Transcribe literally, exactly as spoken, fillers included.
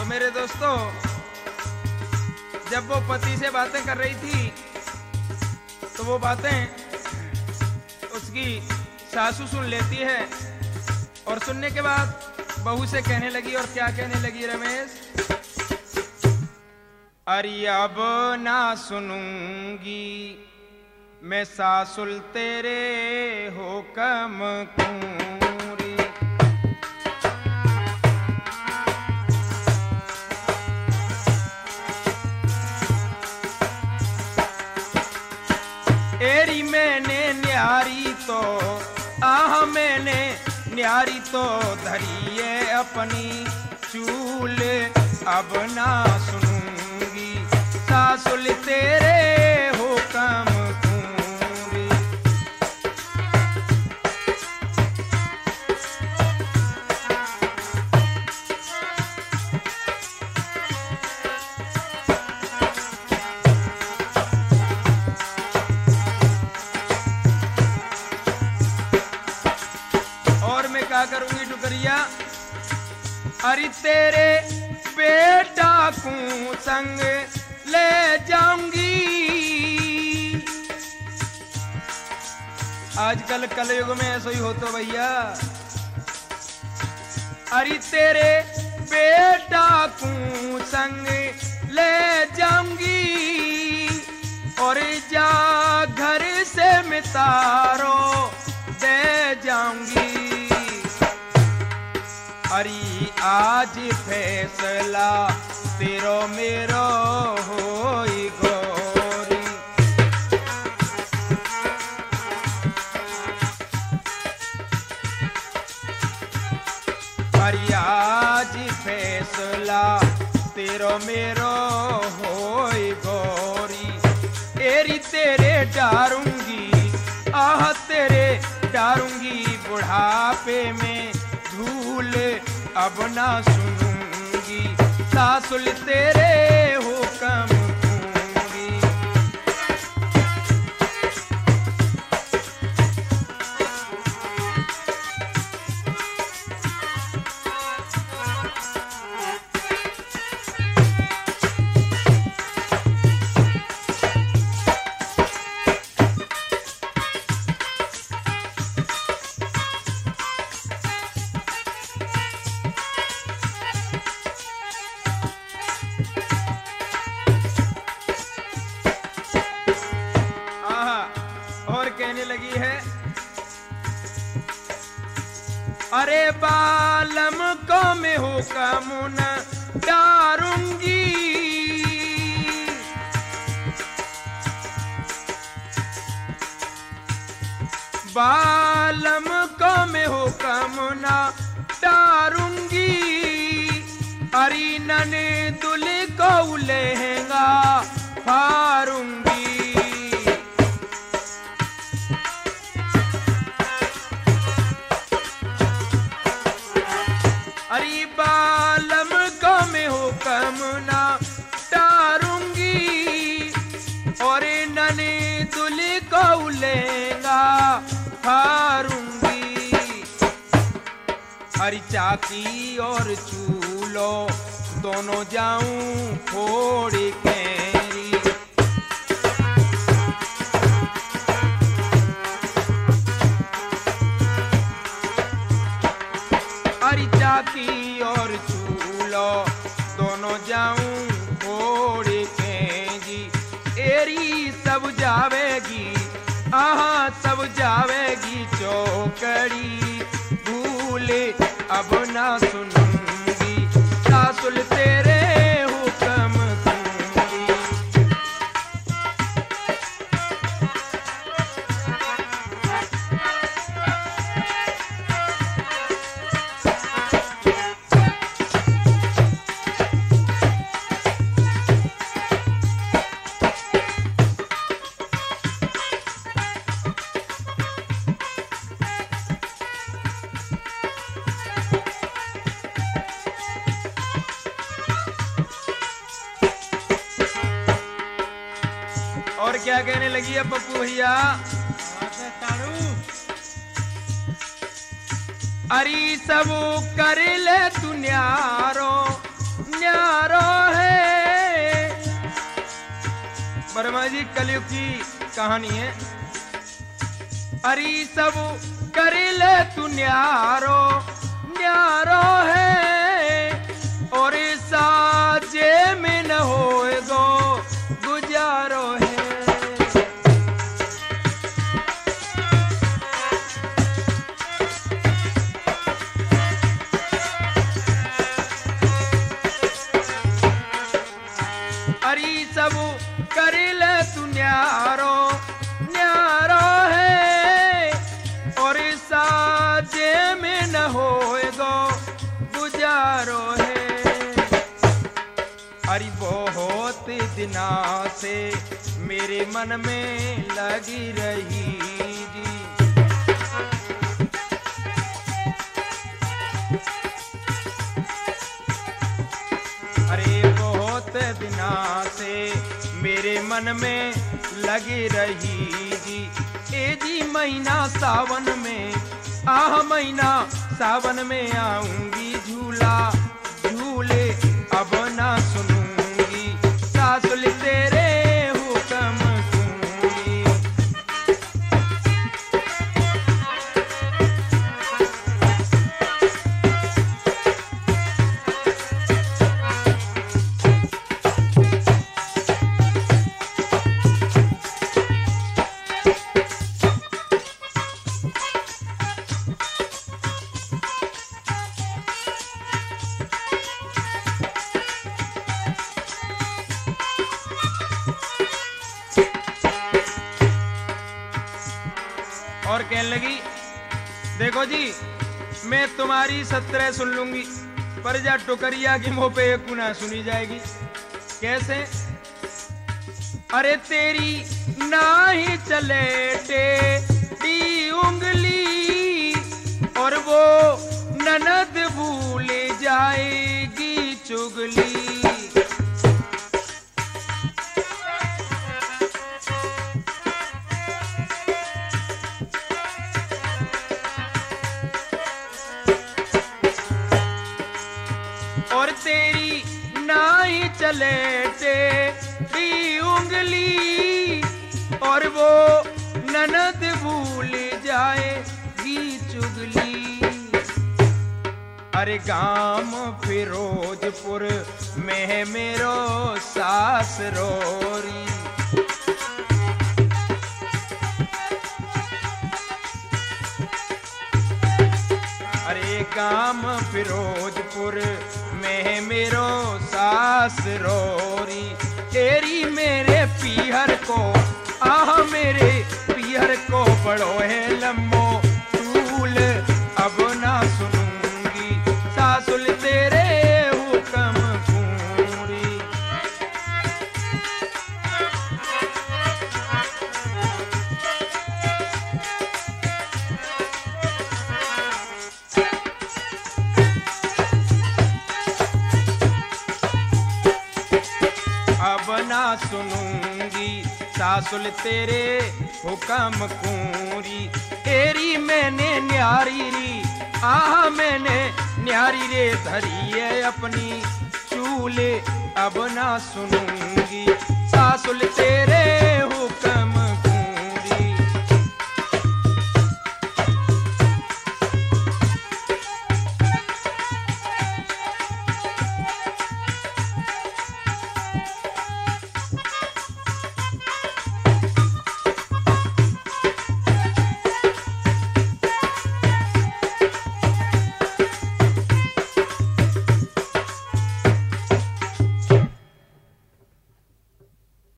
मेरे दोस्तों, जब वो पति से बातें कर रही थी तो वो बातें उसकी सासू सुन लेती है और सुनने के बाद बहू से कहने लगी। और क्या कहने लगी रमेश? अरे अब ना सुनूंगी मैं सासुल तेरे हुक्म पूरी। एरी मैंने न्यारी तो आह मैंने न्यारी तो धरिए अपनी चूल, अब ना सुनूंगी सासुल तेरे हुक्म पूरी। और मैं क्या करूंगी टुकरिया? अरे तेरे बेटा को संग ले जाऊंगी। आजकल कलयुग में ऐसा ही होता भैया। अरे तेरे बेटा को संग ले जाऊंगी और जा घर से मितारो दे जाऊंगी। अरे आज फैसला तेरो मेरो होई गोरी। अरे आज फैसला तेरो मेरो होई गोरी। एरी तेरे डारूंगी आह तेरे डारूंगी बुढ़ापे में धूल, अब ना सुनूंगी सासुल तेरे हुक्म पूरी। कहने लगी है, अरे बालम को मैं हुक्म न डारूंगी। बालम को मैं हुक्म न डारूंगी। अरे नने दुल्हे को लहंगा फारूंगी। अरे बालम को मैं हुक्म ना डारूंगी और नने दुल्हे को लहंगा फारूंगी। अरे चाकी और चूलो दोनों जाऊं फोड़ कैरी। अरे चाकी और चूलो दोनों जाऊं फोड़ केंगी। एरी सब जावेगी आहा सब जावेगी चौकड़ी भूले, अब ना सुनूंगी सासुल तेरे हुक्म पूरी। और क्या कहने लगी है पप्पू भैया? अरे सब कर ले तू न्यारो न्यारो हाँ जी, कलयुग की कहानी है। अरे सब कर ले तू न्यारो न्यारो है, और साजे में न होएगो गुजारो है। अरे सब कर ले तू न्यारो न्यारो है, और साजे में न होएगो गुजारो है। अरे बहुत दिना से मेरे मन में लगी रही जी, अरे बहुत दिना से मेरे मन में लगी रही जी। ए जी महीना सावन में, आह महीना सावन में आऊंगी, झूला झूले अब ना सुनूंगी, सासुल तेरे हुक्म दूंगी। और कहने लगी, देखो जी मैं तुम्हारी सत्रह सुन लूंगी, पर जा टोकरिया की मुंह पे एक ना सुनी जाएगी। कैसे? अरे तेरी ना ही चले टेढ़ी उंगली, और वो ननद भूल जाएगी चुगली। और तेरी नाई चले टेढ़ी उंगली, और वो ननद भूल जाएगी चुगली। अरे गाम फिरोजपुर में है मेरो सास रोरी, अरे गाम फिरोजपुर में है मेरो सास रोरी। तेरी मेरे पीहर को, आह मेरे पीहर को बड़ो है लम्बो टूल, अब ना सुनूंगी, सासुल तेरे हुक्म पूरी। अब ना सुनूंगी, सासुल तेरे हुक्म कूरी। तेरी मैंने न्यारी री, आह मैंने न्यारी रे धरी है अपनी चूले, अब ना सुनूंगी, सासुल तेरे हुक्म